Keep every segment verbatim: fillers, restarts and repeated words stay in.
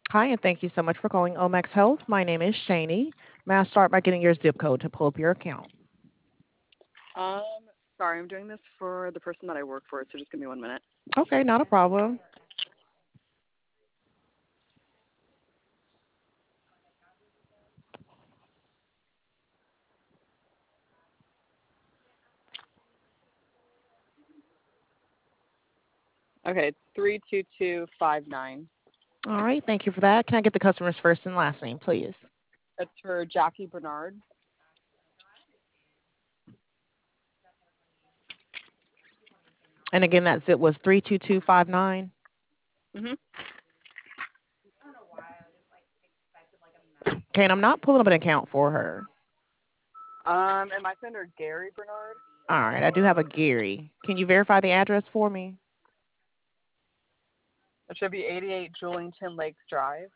Hi, and thank you so much for calling Omax Health. My name is Shani. May I start by getting your zip code to pull up your account? Um, Sorry, I'm doing this for the person that I work for, so just give me one minute. Okay, not a problem. Okay, it's three two two five nine. All right, thank you for that. Can I get the customer's first and last name, please? It's for Jackie Bernard. And again, that zip was three two two five nine. Mhm. Okay, and I'm not pulling up an account for her. Um, am I under Gary Bernard? All right, I do have a Gary. Can you verify the address for me? It should be eighty-eight Julington Lakes Drive,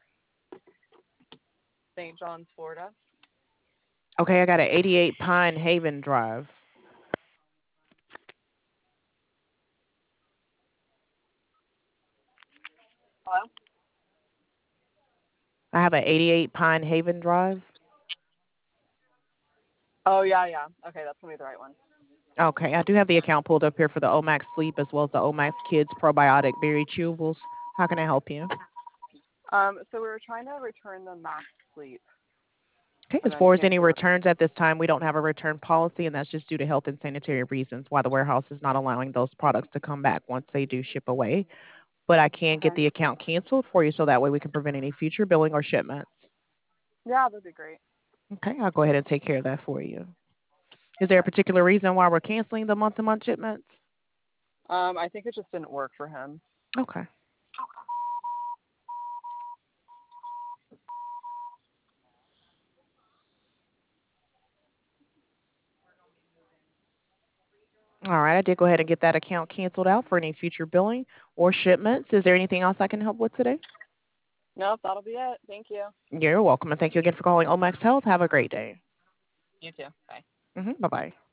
Saint John's, Florida. Okay, I got an eighty-eight Pine Haven Drive. Hello? I have an eighty-eight Pine Haven Drive. Oh yeah, yeah. Okay, that's gonna be the right one. Okay, I do have the account pulled up here for the Omax Sleep as well as the Omax Kids Probiotic Berry Chewables. How can I help you? Um, so we were trying to return the Max Sleep, Okay, and as then far as any cancel it. returns at this time, we don't have a return policy, and that's just due to health and sanitary reasons why the warehouse is not allowing those products to come back once they do ship away. But I can get Okay. the account canceled for you so that way we can prevent any future billing or shipments. Yeah, that'd be great. Okay, I'll go ahead and take care of that for you. Is there a Okay. particular reason why we're canceling the month-to-month shipments? Um, I think it just didn't work for him. Okay. All right, I did go ahead and get that account canceled out for any future billing or shipments. Is there anything else I can help with today? Nope, that'll be it. Thank you. You're welcome, and thank you again for calling Omax Health. Have a great day. You too. Bye. Hmm. Bye-bye.